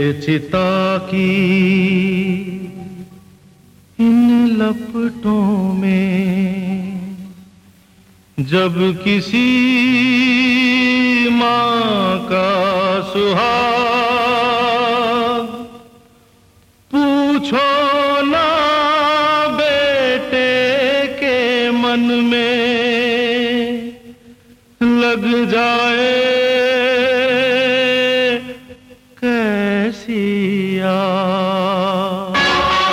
चिता की इन लपटों में जब किसी माँ का सुहाग, पूछो ना बेटे के मन में लग जाए कैसी आग।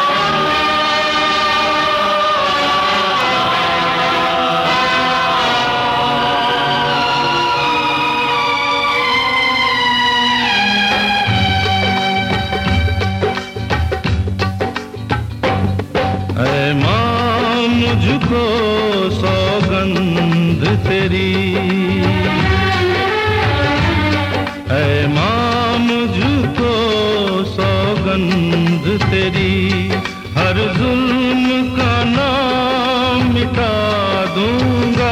ऐ माँ मुझको सौगंध तेरी, ऐ माँ मुझको सौगंध तेरी, हर जुल्म का नाम मिटा दूंगा।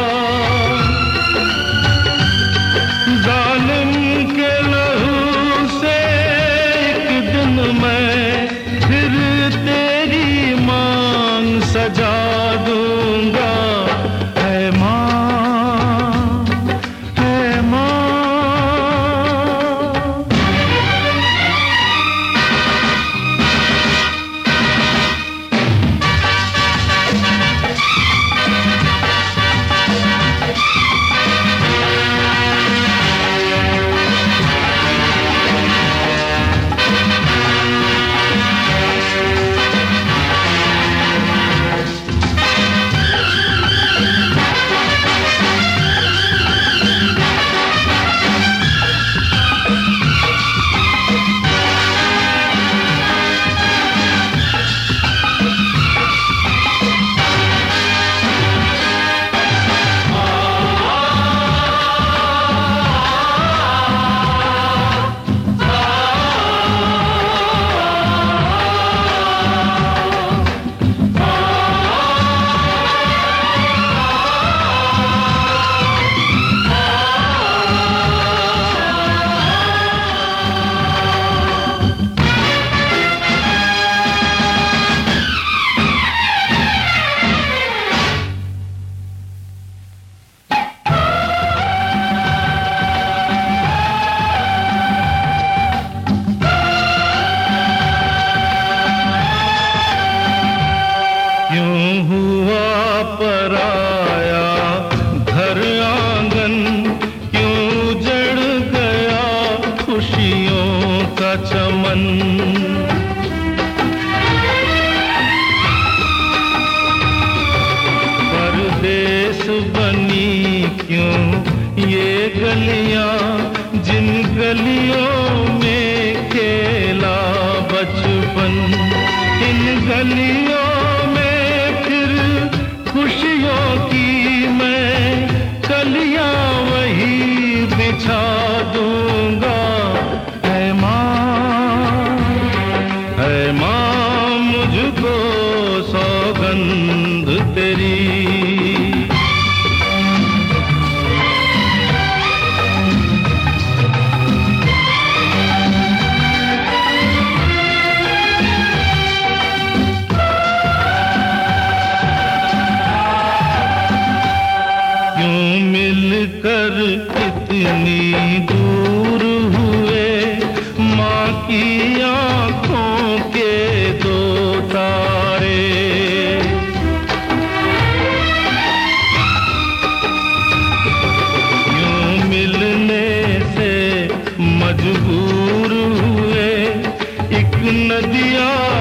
जालिम के लहू से एक दिन मैं फिर तेरी मांग सजा दूंगा। है माँ, है माँ। क्यों हुआ पराया घर आंगन, क्यों उजड़ गया खुशियों का चमन। परदेस बनी क्यों ये गलियां, जिन गलियों में खेला बचपन। इन गलियों खुशियों की मैं कलियां वही बिछा दूंगा। है माँ मुझको सौगंध तेरी। मिलकर इतनी दूर हुए, माँ की आँखों के दो तारे। यूं मिलने से मजबूर हुए, एक नदियाँ